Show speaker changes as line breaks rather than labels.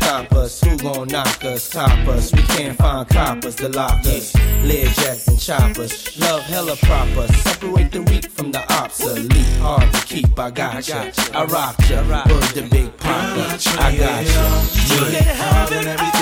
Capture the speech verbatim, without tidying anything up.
top us. Who gon' knock us, top us? We can't find coppers to lock us. Lead jacks and choppers. Love hella proper. Separate the weak from the obsolete. Hard to keep, I got ya. I rock ya. Word the big papa. I got ya.
You can have it.